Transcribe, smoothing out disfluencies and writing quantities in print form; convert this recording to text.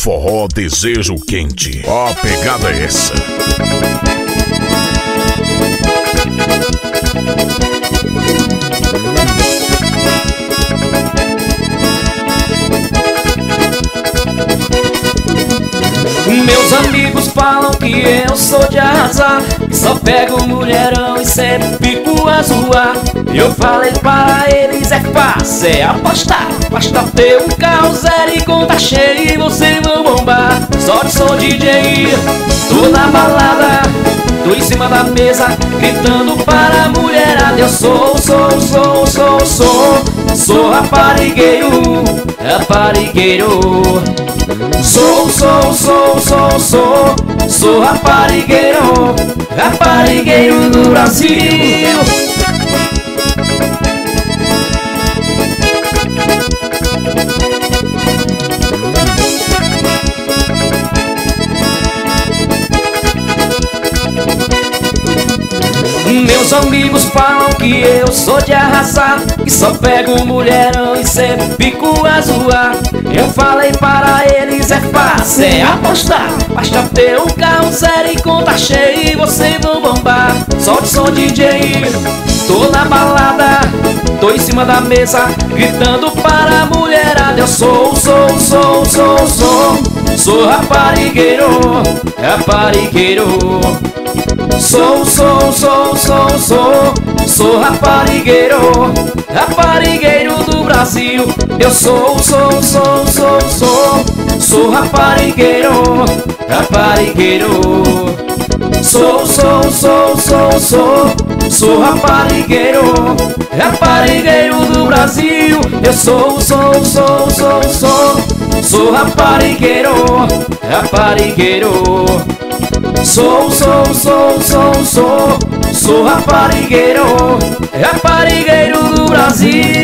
forró Desejo Quente. Ó, a pegada é essa. Meus amigos falam que eu sou de arrasar, que só pego mulherão e sempre fico a zoar. Eu falei para eles, é fácil, é apostar. Basta ter um carro zero e conta cheia e vocês vão bombar. Só que sou DJ, tô na balada, tô em cima da mesa, gritando para a mulherada. Eu sou raparigueiro, raparigueiro. Sou raparigueiro, raparigueiro do Brasil. Meus amigos falam que eu sou de arrasar, que só pego mulherão e sempre fico a zoar. Eu falei para eles, é fácil, é apostar. Basta ter um carro zero e conta cheia e vocês vão bombar. Só que sou DJ, tô na balada, tô em cima da mesa, gritando para a mulherada. Eu sou raparigueiro, raparigueiro. Sou raparigueiro, raparigueiro do Brasil. Eu sou raparigueiro, raparigueiro. Sou raparigueiro, raparigueiro do Brasil. Eu sou raparigueiro, raparigueiro. Sou raparigueiro, raparigueiro do Brasil.